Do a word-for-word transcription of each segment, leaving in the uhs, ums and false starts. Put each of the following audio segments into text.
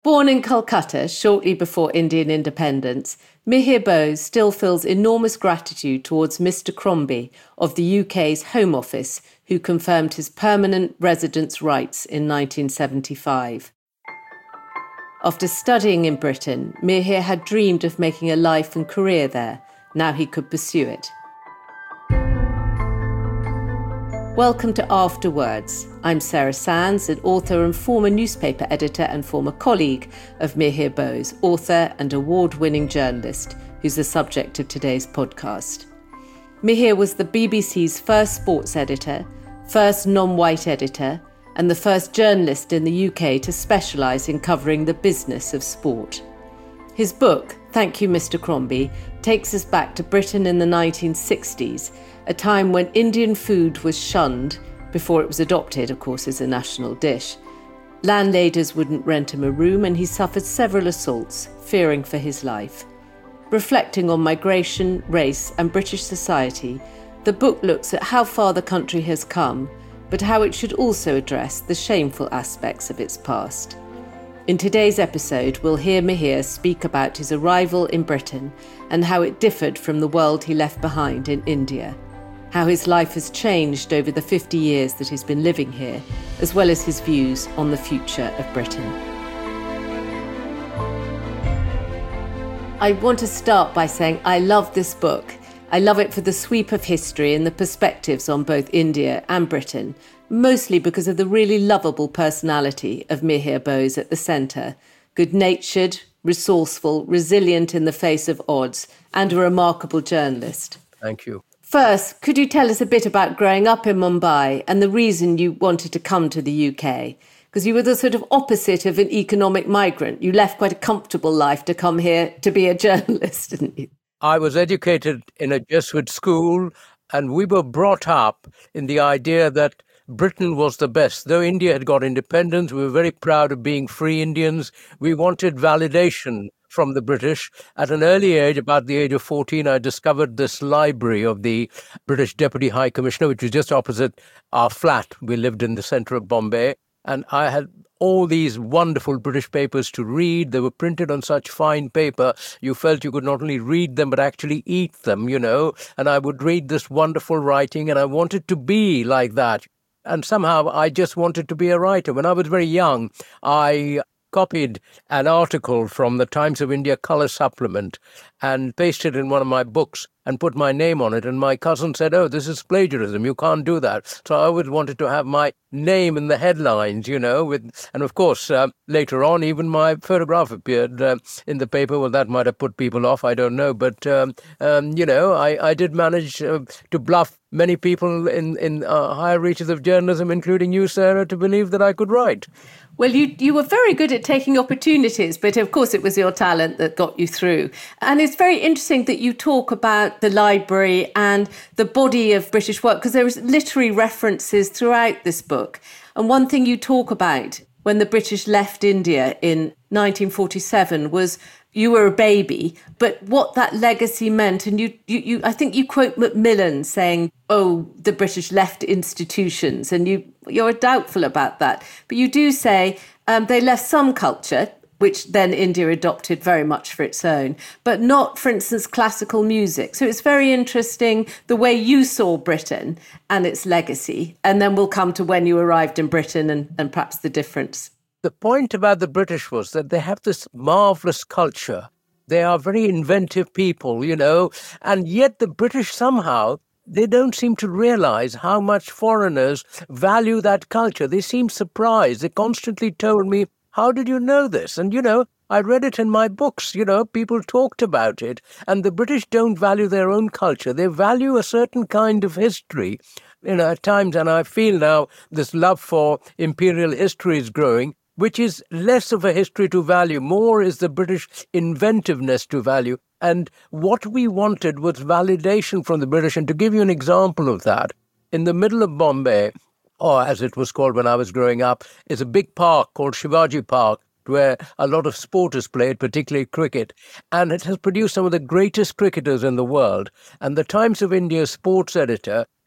Born in Calcutta shortly before Indian independence, Mihir Bose still feels enormous gratitude towards Mister Crombie of the U K's Home Office, who confirmed his permanent residence rights in nineteen seventy-five. After studying in Britain, Mihir had dreamed of making a life and career there. Now he could pursue it. Welcome to Afterwords. I'm Sarah Sands, an author and former newspaper editor and former colleague of Mihir Bose, author and award-winning journalist, who's the subject of today's podcast. Mihir was the B B C's first sports editor, first non-white editor, and the first journalist in the U K to specialise in covering the business of sport. His book, Thank You, Mister Crombie, takes us back to Britain in the nineteen sixties, a time when Indian food was shunned, before it was adopted, of course, as a national dish. Landladies wouldn't rent him a room, and he suffered several assaults, fearing for his life. Reflecting on migration, race, and British society, the book looks at how far the country has come, but how it should also address the shameful aspects of its past. In today's episode, we'll hear Mihir speak about his arrival in Britain and how it differed from the world he left behind in India, how his life has changed over the fifty years that he's been living here, as well as his views on the future of Britain. I want to start by saying I love this book. I love it for the sweep of history and the perspectives on both India and Britain, mostly because of the really lovable personality of Mihir Bose at the centre. Good-natured, resourceful, resilient in the face of odds, and a remarkable journalist. Thank you. First, could you tell us a bit about growing up in Mumbai and the reason you wanted to come to the U K? Because you were the sort of opposite of an economic migrant. You left quite a comfortable life to come here to be a journalist, didn't you? I was educated in a Jesuit school, and we were brought up in the idea that Britain was the best. Though India had got independence, we were very proud of being free Indians. We wanted validation from the British. At an early age, about the age of fourteen, I discovered this library of the British Deputy High Commissioner, which was just opposite our flat. We lived in the centre of Bombay, and I had all these wonderful British papers to read. They were printed on such fine paper, you felt you could not only read them, but actually eat them, you know. And I would read this wonderful writing, and I wanted to be like that. And somehow I just wanted to be a writer. When I was very young, I copied an article from the Times of India colour supplement and pasted it in one of my books and put my name on it. And my cousin said, oh, this is plagiarism. You can't do that. So I always wanted to have my name in the headlines, you know. With, and of course, uh, later on, even my photograph appeared uh, in the paper. Well, that might have put people off. I don't know. But, um, um, you know, I, I did manage uh, to bluff many people in, in uh, higher reaches of journalism, including you, Sarah, to believe that I could write. Well, you you were very good at taking opportunities, but of course it was your talent that got you through. And it's very interesting that you talk about the library and the body of British work, because there is literary references throughout this book. And one thing you talk about when the British left India in nineteen forty-seven was you were a baby, but what that legacy meant. And you, you, you I think you quote Macmillan saying, oh, the British left institutions, and you, you're doubtful about that. But you do say um, they left some culture, which then India adopted very much for its own, but not, for instance, classical music. So it's very interesting the way you saw Britain and its legacy. And then we'll come to when you arrived in Britain and, and perhaps the difference. The point about the British was that they have this marvellous culture. They are very inventive people, you know, and yet the British somehow, they don't seem to realize how much foreigners value that culture. They seem surprised. They constantly told me, how did you know this? And, you know, I read it in my books, you know, people talked about it. And the British don't value their own culture. They value a certain kind of history, you know, at times. And I feel now this love for imperial history is growing, which is less of a history to value. More is the British inventiveness to value. And what we wanted was validation from the British. And to give you an example of that, in the middle of Bombay, or as it was called when I was growing up, is a big park called Shivaji Park, where a lot of sport is played, particularly cricket. And it has produced some of the greatest cricketers in the world. And the Times of India's sports editor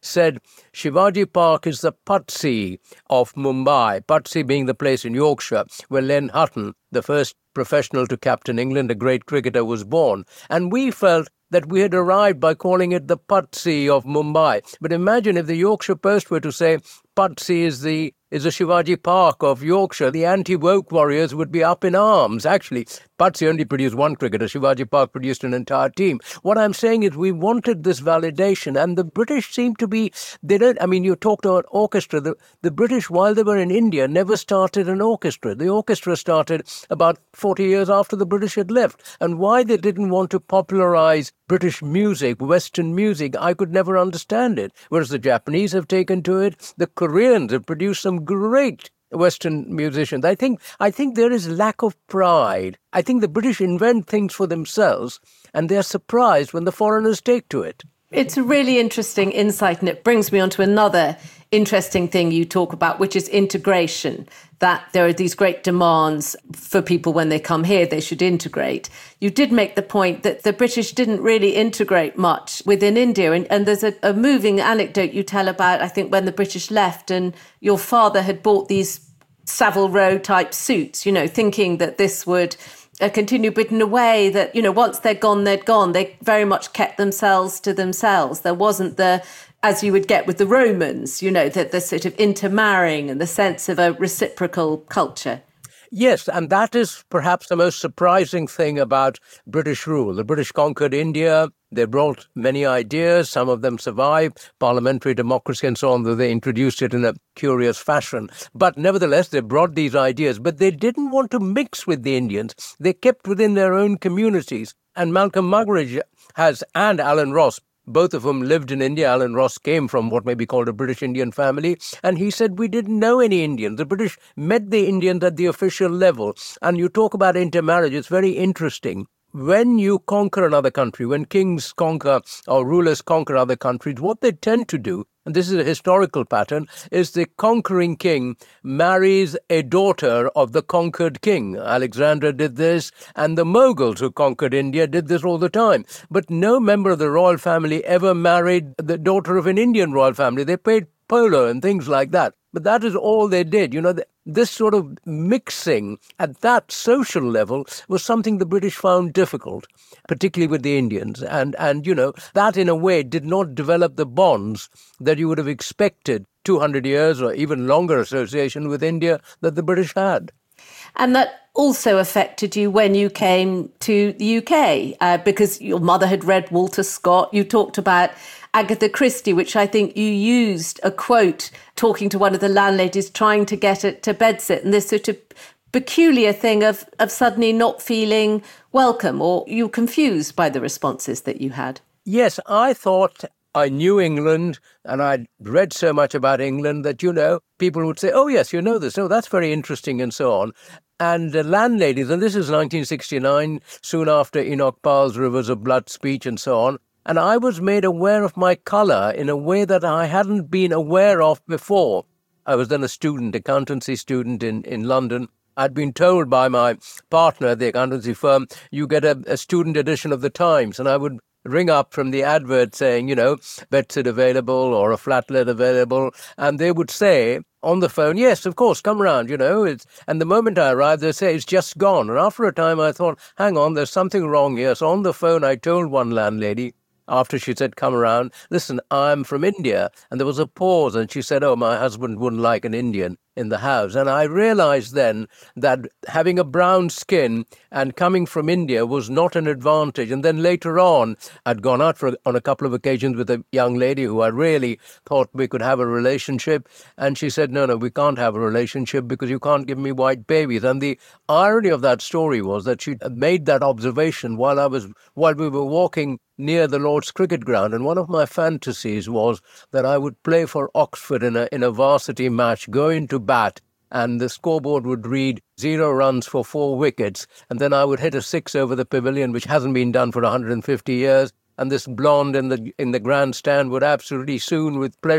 said Shivaji Park is the Pudsey of Mumbai, Pudsey being the place in Yorkshire where Len Hutton, the first professional to captain England, a great cricketer, was born. And we felt that we had arrived by calling it the Pudsey of Mumbai. But imagine if the Yorkshire Post were to say Pudsey is the is a Shivaji Park of Yorkshire, the anti-woke warriors would be up in arms. Actually, Pudsey only produced one cricketer. Shivaji Park produced an entire team. What I'm saying is we wanted this validation, and the British seem to be, they don't, I mean, you talked about orchestra. The, the British, while they were in India, never started an orchestra. The orchestra started about forty years after the British had left. And why they didn't want to popularize British music, Western music, I could never understand it. Whereas the Japanese have taken to it, the Koreans have produced some great Western musicians. I think I think there is lack of pride. I think the British invent things for themselves, and they're surprised when the foreigners take to it. It's a really interesting insight, and it brings me on to another interesting thing you talk about, which is integration, that there are these great demands for people when they come here, they should integrate. You did make the point that the British didn't really integrate much within India. And, and there's a, a moving anecdote you tell about, I think, when the British left and your father had bought these Savile Row type suits, you know, thinking that this would uh, continue, but in a way that, you know, once they're gone, they're gone. They very much kept themselves to themselves. There wasn't the, as you would get with the Romans, you know, the, the sort of intermarrying and the sense of a reciprocal culture. Yes, and that is perhaps the most surprising thing about British rule. The British conquered India. They brought many ideas. Some of them survived, parliamentary democracy and so on, though they introduced it in a curious fashion. But nevertheless, they brought these ideas. But they didn't want to mix with the Indians. They kept within their own communities. And Malcolm Muggeridge has, and Alan Ross, both of whom lived in India. Alan Ross came from what may be called a British Indian family. And he said, we didn't know any Indians. The British met the Indians at the official level. And you talk about intermarriage. It's very interesting. When you conquer another country, when kings conquer or rulers conquer other countries, what they tend to do, and this is a historical pattern, is the conquering king marries a daughter of the conquered king. Alexander did this, and the Mughals who conquered India did this all the time. But no member of the royal family ever married the daughter of an Indian royal family. They played polo and things like that. But that is all they did. You know, this sort of mixing at that social level was something the British found difficult, particularly with the Indians. And, and you know, that in a way did not develop the bonds that you would have expected two hundred years or even longer association with India that the British had. And that also affected you when you came to the U K, uh, because your mother had read Walter Scott. You talked about Agatha Christie, which I think you used a quote talking to one of the landladies trying to get it to bedsit, and this sort of peculiar thing of, of suddenly not feeling welcome, or you were confused by the responses that you had. Yes, I thought I knew England and I'd read so much about England that, you know, people would say, oh, yes, you know this. Oh, that's very interesting and so on. And the landladies, and this is nineteen sixty-nine, soon after Enoch Powell's Rivers of Blood speech and so on. And I was made aware of my colour in a way that I hadn't been aware of before. I was then a student, accountancy student in, in London. I'd been told by my partner at the accountancy firm, you get a, a student edition of the Times. And I would ring up from the advert saying, you know, bedsit available or a flatlet available. And they would say on the phone, yes, of course, come round, you know. It's, and the moment I arrived, they say, it's just gone. And after a time, I thought, hang on, there's something wrong here. So on the phone, I told one landlady, after she said, come around, listen, I'm from India. And there was a pause, and she said, oh, my husband wouldn't like an Indian in the house. And I realized then that having a brown skin and coming from India was not an advantage. And then later on, I'd gone out for, on a couple of occasions with a young lady who I really thought we could have a relationship. And she said, no, no, we can't have a relationship because you can't give me white babies. And the irony of that story was that she made that observation while I was, while we were walking near the Lord's cricket ground. And one of my fantasies was that I would play for Oxford in a, in a varsity match, go into bat, and the scoreboard would read zero runs for four wickets, and then I would hit a six over the pavilion, which hasn't been done for one hundred fifty years, and this blonde in the in the grandstand would absolutely swoon with pleasure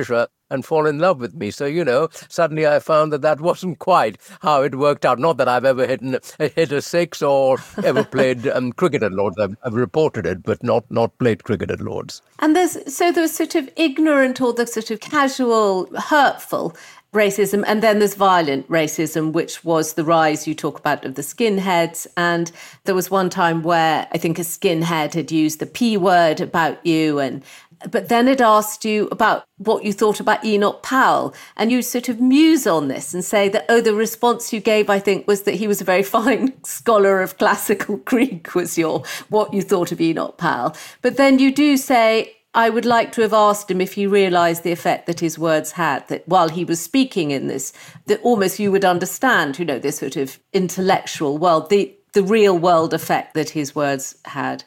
and fall in love with me. So, you know, suddenly I found that that wasn't quite how it worked out. Not that I've ever hit, an, hit a six or ever played um, cricket at Lords. I've, I've reported it, but not, not played cricket at Lords. And there's so there's sort of ignorant or the sort of casual, hurtful racism, and then there's violent racism, which was the rise you talk about of the skinheads. And there was one time where I think a skinhead had used the P word about you, and but then it asked you about what you thought about Enoch Powell, and you sort of muse on this and say that, oh, the response you gave, I think, was that he was a very fine scholar of classical Greek, was your what you thought of Enoch Powell. But then you do say, I would like to have asked him if he realised the effect that his words had, that while he was speaking in this, that almost you would understand, you know, this sort of intellectual world, the, the real world effect that his words had.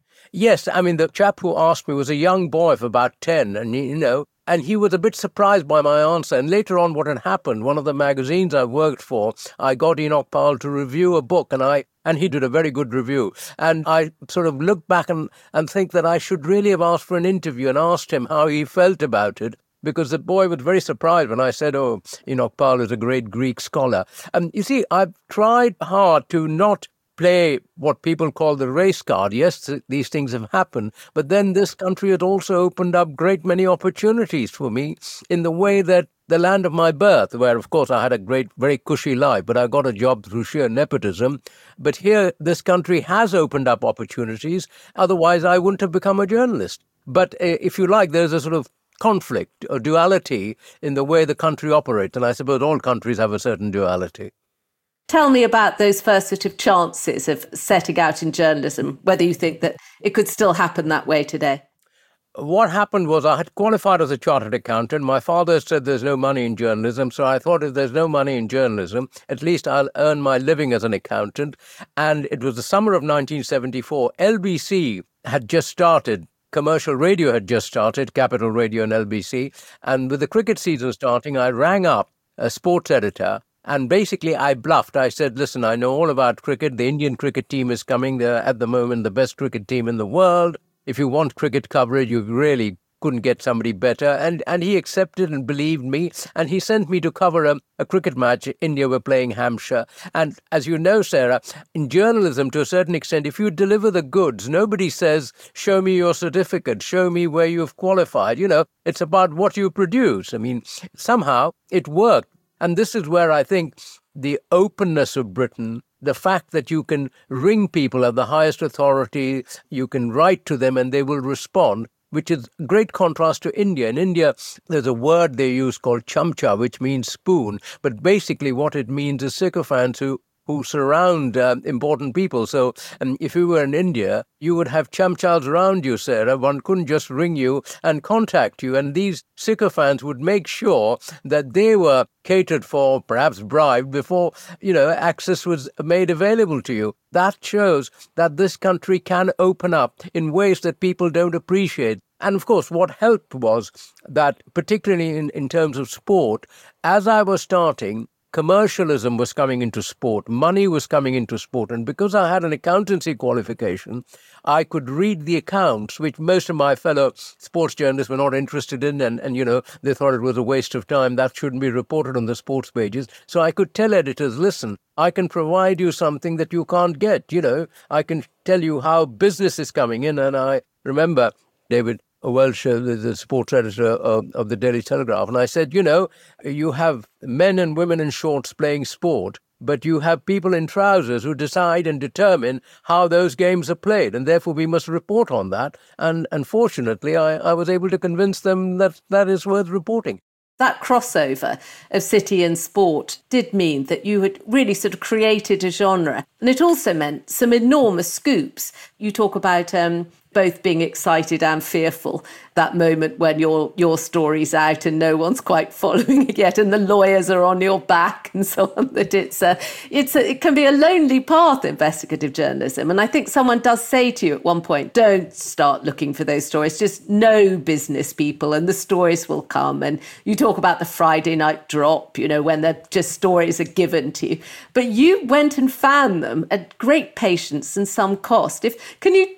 Yes, I mean, the chap who asked me was a young boy of about ten, and, you know, and he was a bit surprised by my answer. And later on, what had happened, one of the magazines I worked for, I got Enoch Powell to review a book, and I and he did a very good review. And I sort of look back and, and think that I should really have asked for an interview and asked him how he felt about it, because the boy was very surprised when I said, oh, Enoch Powell is a great Greek scholar. And you see, I've tried hard to not play what people call the race card. Yes, these things have happened, but then this country had also opened up great many opportunities for me in the way that the land of my birth, where, of course, I had a great, very cushy life, but I got a job through sheer nepotism. But here, this country has opened up opportunities. Otherwise, I wouldn't have become a journalist. But uh, if you like, there's a sort of conflict or duality in the way the country operates. And I suppose all countries have a certain duality. Tell me about those first sort of chances of setting out in journalism, whether you think that it could still happen that way today. What happened was I had qualified as a chartered accountant. My father said there's no money in journalism, so I thought if there's no money in journalism, at least I'll earn my living as an accountant. And it was the summer of nineteen seventy-four. L B C had just started. Commercial radio had just started, Capital Radio and L B C. And with the cricket season starting, I rang up a sports editor. And basically, I bluffed. I said, listen, I know all about cricket. The Indian cricket team is coming. They're at the moment the best cricket team in the world. If you want cricket coverage, you really couldn't get somebody better. And and he accepted and believed me. And he sent me to cover a, a cricket match. India were playing Hampshire. And as you know, Sarah, in journalism, to a certain extent, if you deliver the goods, nobody says, show me your certificate, show me where you've qualified. You know, it's about what you produce. I mean, somehow it worked. And this is where I think the openness of Britain, the fact that you can ring people at the highest authority, you can write to them and they will respond, which is great contrast to India. In India, there's a word they use called chamcha, which means spoon. But basically what it means is sycophants who who surround uh, important people. So um, if you were in India, you would have chamchas around you, Sarah. One couldn't just ring you and contact you. And these sycophants would make sure that they were catered for, perhaps bribed, before, you know, access was made available to you. That shows that this country can open up in ways that people don't appreciate. And of course, what helped was that, particularly in, in terms of sport, as I was starting, commercialism was coming into sport, money was coming into sport, and because I had an accountancy qualification, I could read the accounts, which most of my fellow sports journalists were not interested in, and, and you know, they thought it was a waste of time, that shouldn't be reported on the sports pages. So I could tell editors, listen, I can provide you something that you can't get, you know, I can tell you how business is coming in, and I remember David Welsh, uh, the, the sports editor of, of the Daily Telegraph. And I said, you know, you have men and women in shorts playing sport, but you have people in trousers who decide and determine how those games are played. And therefore, we must report on that. And unfortunately, I, I was able to convince them that that is worth reporting. That crossover of city and sport did mean that you had really sort of created a genre. And it also meant some enormous scoops. You talk about um, both being excited and fearful, that moment when your your story's out and no one's quite following it yet and the lawyers are on your back and so on. That it's a, it's a, it can be a lonely path, investigative journalism. And I think someone does say to you at one point, don't start looking for those stories, just know business people and the stories will come. And you talk about the Friday night drop, you know, when the just stories are given to you. But you went and found them at great patience and some cost. If can you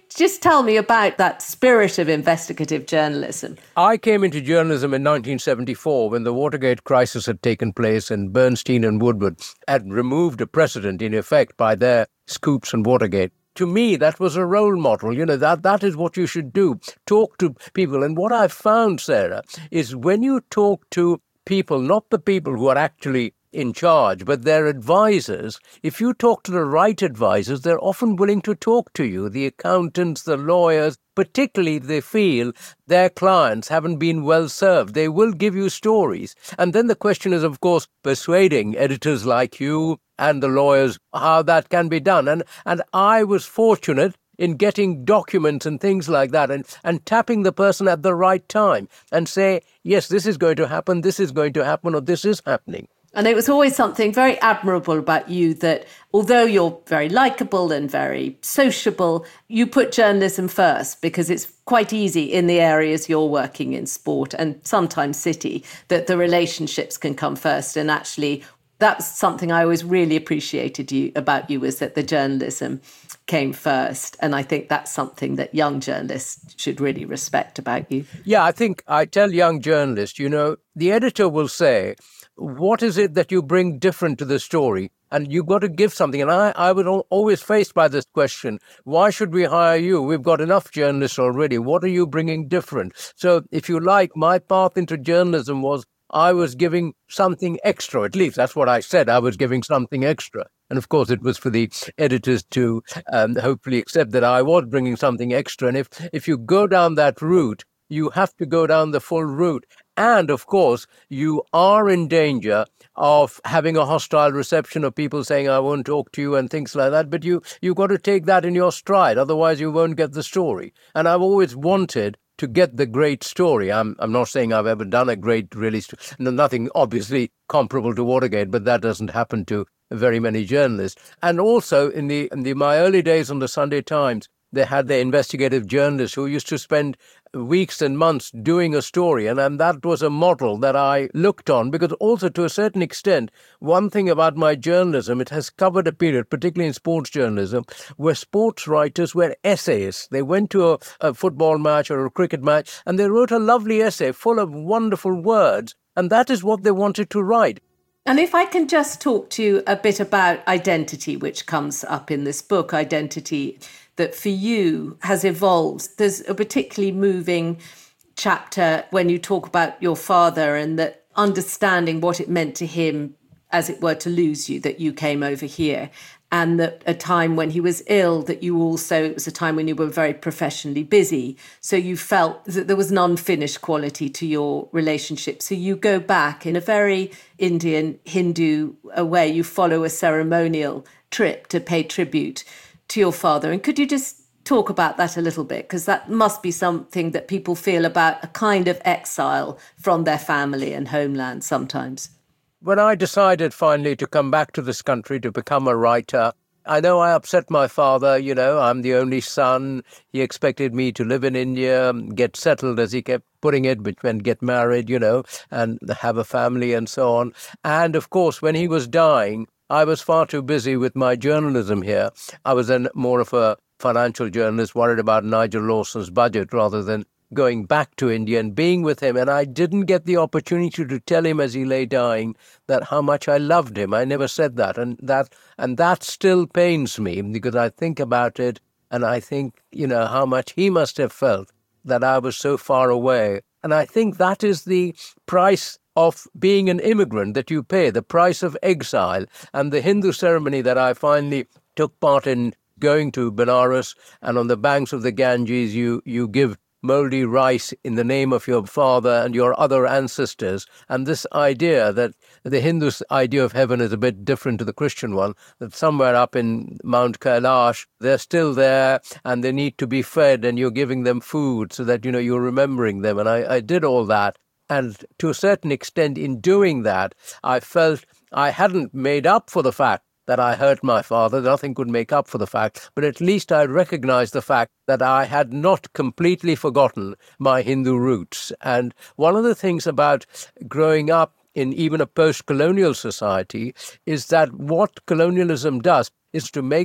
Just tell me about that spirit of investigative journalism. I came into journalism in nineteen seventy-four when the Watergate crisis had taken place and Bernstein and Woodward had removed a precedent in effect by their scoops on Watergate. To me, that was a role model. You know, that that is what you should do. Talk to people. And what I've found, Sarah, is when you talk to people, not the people who are actually in charge, but their advisors, if you talk to the right advisors, they're often willing to talk to you, the accountants, the lawyers, particularly if they feel their clients haven't been well served. They will give you stories. And then the question is, of course, persuading editors like you and the lawyers how that can be done. And and I was fortunate in getting documents and things like that and, and tapping the person at the right time and say, yes, this is going to happen, this is going to happen, or this is happening. And it was always something very admirable about you that although you're very likable and very sociable, you put journalism first because it's quite easy in the areas you're working in, sport and sometimes city, that the relationships can come first. And actually, that's something I always really appreciated you about you, was that the journalism came first. And I think that's something that young journalists should really respect about you. Yeah, I think I tell young journalists, you know, the editor will say, what is it that you bring different to the story? And you've got to give something. And I, I was always faced by this question, why should we hire you? We've got enough journalists already. What are you bringing different? So if you like, my path into journalism was I was giving something extra. At least that's what I said. I was giving something extra. And of course, it was for the editors to um, hopefully accept that I was bringing something extra. And if, if you go down that route, you have to go down the full route. And of course, you are in danger of having a hostile reception of people saying, I won't talk to you and things like that. But you, you've got to take that in your stride. Otherwise, you won't get the story. And I've always wanted to get the great story. I'm I'm not saying I've ever done a great, really, st- nothing obviously comparable to Watergate, but that doesn't happen to very many journalists. And also in the in the my early days on the Sunday Times, they had their investigative journalists who used to spend weeks and months doing a story. And, and that was a model that I looked on, because also to a certain extent, one thing about my journalism, it has covered a period, particularly in sports journalism, where sports writers were essayists. They went to a, a football match or a cricket match and they wrote a lovely essay full of wonderful words. And that is what they wanted to write. And if I can just talk to you a bit about identity, which comes up in this book, identity that for you has evolved. There's a particularly moving chapter when you talk about your father and that understanding what it meant to him, as it were, to lose you, that you came over here. And that a time when he was ill, that you also, it was a time when you were very professionally busy. So you felt that there was an unfinished quality to your relationship. So you go back in a very Indian, Hindu way. You follow a ceremonial trip to pay tribute to your father. And could you just talk about that a little bit? Because that must be something that people feel about a kind of exile from their family and homeland sometimes. When I decided finally to come back to this country to become a writer, I know I upset my father. You know, I'm the only son. He expected me to live in India, get settled, as he kept putting it, but then get married, you know, and have a family and so on. And of course, when he was dying, I was far too busy with my journalism here. I was then more of a financial journalist, worried about Nigel Lawson's budget rather than going back to India and being with him. And I didn't get the opportunity to tell him as he lay dying that how much I loved him. I never said that. And that and that still pains me, because I think about it and I think, you know, how much he must have felt that I was so far away. And I think that is the price of being an immigrant that you pay, the price of exile. And the Hindu ceremony that I finally took part in, going to Benares, and on the banks of the Ganges, you, you give moldy rice in the name of your father and your other ancestors. And this idea that the Hindu idea of heaven is a bit different to the Christian one, that somewhere up in Mount Kailash, they're still there and they need to be fed, and you're giving them food so that, you know, you're remembering them. And I, I did all that. And to a certain extent, in doing that, I felt I hadn't made up for the fact that I hurt my father. Nothing could make up for the fact, but at least I recognized the fact that I had not completely forgotten my Hindu roots. And one of the things about growing up in even a post-colonial society is that what colonialism does is to make the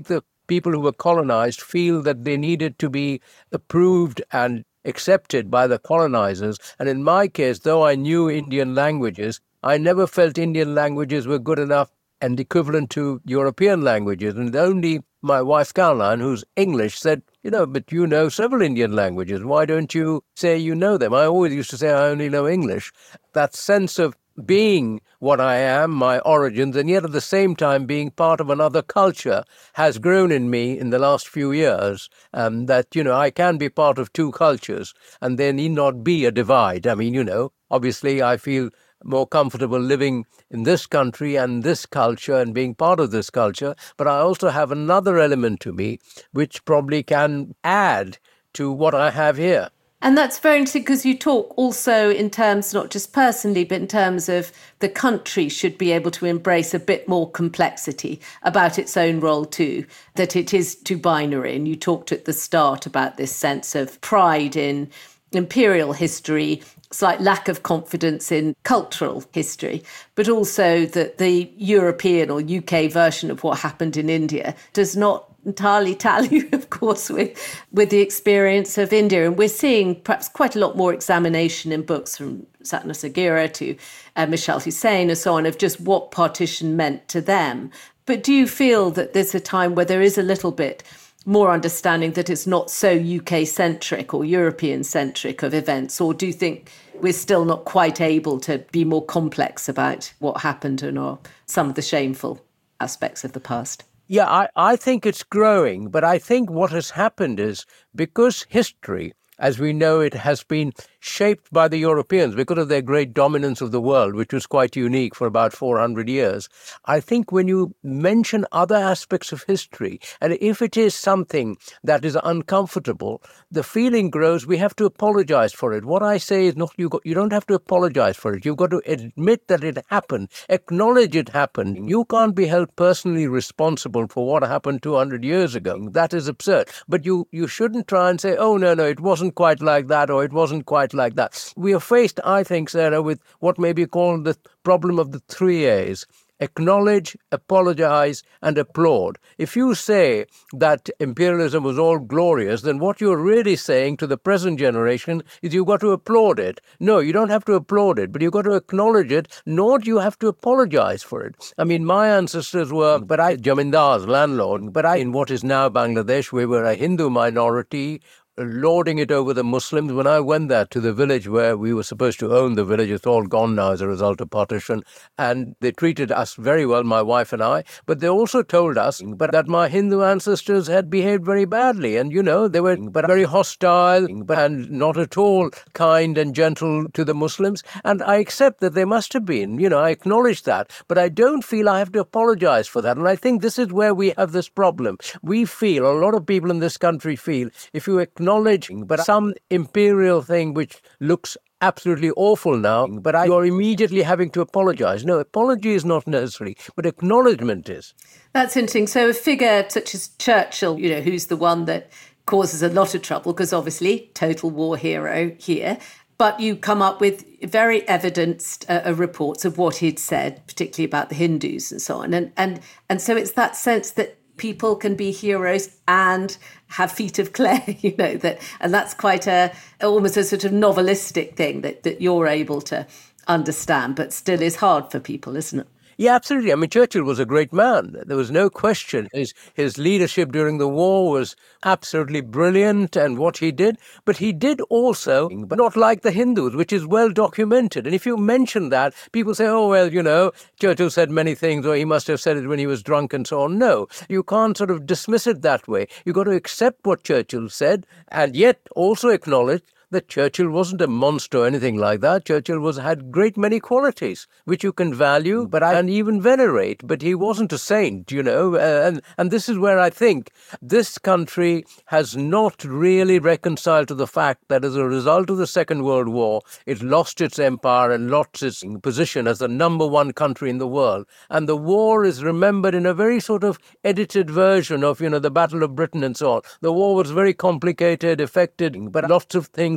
people who were colonized feel that they needed to be approved and accepted by the colonizers. And in my case, though I knew Indian languages, I never felt Indian languages were good enough and equivalent to European languages. And only my wife, Caroline, who's English, said, you know, but you know several Indian languages. Why don't you say you know them? I always used to say I only know English. That sense of being what I am, my origins, and yet at the same time being part of another culture has grown in me in the last few years, um, that, you know, I can be part of two cultures and there need not be a divide. I mean, you know, obviously I feel more comfortable living in this country and this culture and being part of this culture, but I also have another element to me which probably can add to what I have here. And that's very interesting because you talk also in terms, not just personally, but in terms of the country should be able to embrace a bit more complexity about its own role too, that it is too binary. And you talked at the start about this sense of pride in imperial history, slight lack of confidence in cultural history, but also that the European or U K version of what happened in India does not entirely tally, of course, with, with the experience of India. And we're seeing perhaps quite a lot more examination in books from Satna Sagira to uh, Michelle Hussein and so on of just what partition meant to them. But do you feel that there's a time where there is a little bit more understanding that it's not so U K-centric or European-centric of events? Or do you think we're still not quite able to be more complex about what happened and or some of the shameful aspects of the past? Yeah, I, I think it's growing, but I think what has happened is because history, as we know it, has been shaped by the Europeans because of their great dominance of the world, which was quite unique for about four hundred years. I think when you mention other aspects of history, and if it is something that is uncomfortable, the feeling grows, we have to apologize for it. What I say is not you, got, you don't have to apologize for it. You've got to admit that it happened, acknowledge it happened. You can't be held personally responsible for what happened two hundred years ago. That is absurd. But you, you shouldn't try and say, oh, no, no, it wasn't quite like that, or it wasn't quite like that. We are faced, I think, Sarah, with what may be called the problem of the three A's. Acknowledge, apologize, and applaud. If you say that imperialism was all glorious, then what you're really saying to the present generation is you've got to applaud it. No, you don't have to applaud it, but you've got to acknowledge it, nor do you have to apologize for it. I mean, my ancestors were, but I, jamindars, landlord, but I, in what is now Bangladesh, we were a Hindu minority, lording it over the Muslims. When I went there to the village where we were supposed to own the village, it's all gone now as a result of partition, and they treated us very well, my wife and I, but they also told us but that my Hindu ancestors had behaved very badly, and, you know, they were but very hostile and not at all kind and gentle to the Muslims, and I accept that they must have been, you know, I acknowledge that, but I don't feel I have to apologize for that, and I think this is where we have this problem. We feel, a lot of people in this country feel, if you acknowledge acknowledging, but some imperial thing which looks absolutely awful now, but I, you're immediately having to apologize. No, apology is not necessary, but acknowledgement is. That's interesting. So a figure such as Churchill, you know, who's the one that causes a lot of trouble, because obviously total war hero here, but you come up with very evidenced uh, reports of what he'd said, particularly about the Hindus and so on. And, and, and so it's that sense that people can be heroes and have feet of clay, you know, that, and that's quite a, almost a sort of novelistic thing that, that you're able to understand, but still is hard for people, isn't it? Yeah, absolutely. I mean, Churchill was a great man. There was no question. His his leadership during the war was absolutely brilliant, and what he did. But he did also, but not like the Hindus, which is well documented. And if you mention that, people say, oh, well, you know, Churchill said many things, or he must have said it when he was drunk and so on. No, you can't sort of dismiss it that way. You've got to accept what Churchill said, and yet also acknowledge that Churchill wasn't a monster or anything like that. Churchill was had great many qualities which you can value, but I, and even venerate. But he wasn't a saint, you know. Uh, and and this is where I think this country has not really reconciled to the fact that as a result of the Second World War, it lost its empire and lost its position as the number one country in the world. And the war is remembered in a very sort of edited version of, you know, the Battle of Britain and so on. The war was very complicated, affected, but lots of things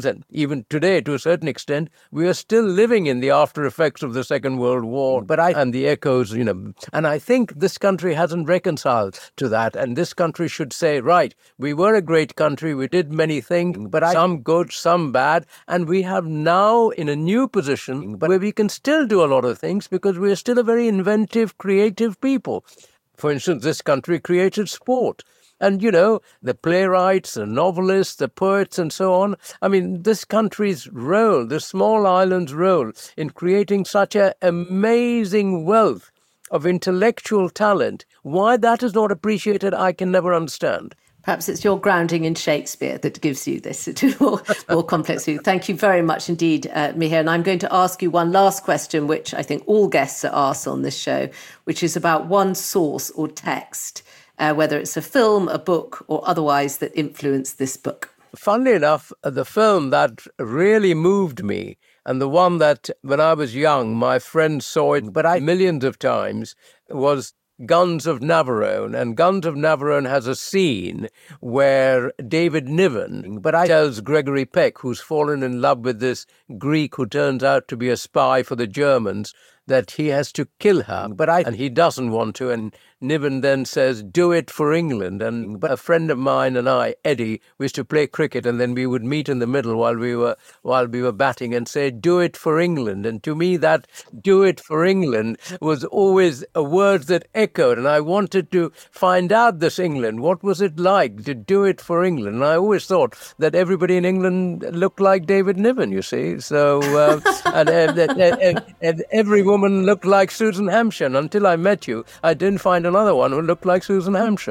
and even today, to a certain extent, we are still living in the after effects of the Second World War, but I, and the echoes, you know, and I think this country hasn't reconciled to that, and this country should say, right, we were a great country, we did many things, but I, some good, some bad, and we have now in a new position where we can still do a lot of things because we are still a very inventive, creative people. For instance, this country created sport. And, you know, the playwrights, the novelists, the poets, and so on. I mean, this country's role, the small island's role in creating such an amazing wealth of intellectual talent, why that is not appreciated, I can never understand. Perhaps it's your grounding in Shakespeare that gives you this more, more complex view. Thank you very much indeed, uh, Mihir. And I'm going to ask you one last question, which I think all guests are asked on this show, which is about one source or text, uh, whether it's a film, a book, or otherwise, that influenced this book. Funnily enough, the film that really moved me, and the one that when I was young, my friends saw it, but I millions of times, was Guns of Navarone. And Guns of Navarone has a scene where David Niven, but I tells Gregory Peck, who's fallen in love with this Greek who turns out to be a spy for the Germans, that he has to kill her, but I, and he doesn't want to, and Niven then says, do it for England. And a friend of mine and I, Eddie, we used to play cricket, and then we would meet in the middle while we were while we were batting and say, do it for England. And to me, that do it for England was always a word that echoed, and I wanted to find out this England. What was it like to do it for England? And I always thought that everybody in England looked like David Niven, you see. So, uh, and, and, and, and every woman looked like Susan Hampshire. And until I met you, I didn't find another one who looked like Susan Hampshire.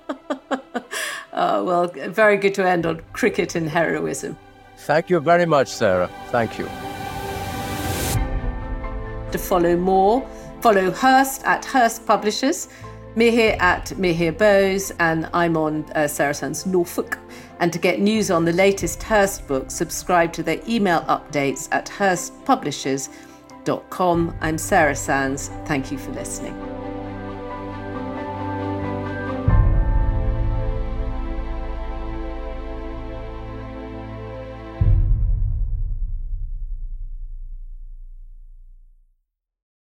Oh, well, very good to end on cricket and heroism. Thank you very much, Sarah. Thank you. To follow more, follow Hurst at Hurst Publishers, Mihir at Mihir Bose, and I'm on uh, Sarah Sands Norfolk. And to get news on the latest Hurst books, subscribe to their email updates at hurst publishers dot com. I'm Sarah Sands. Thank you for listening.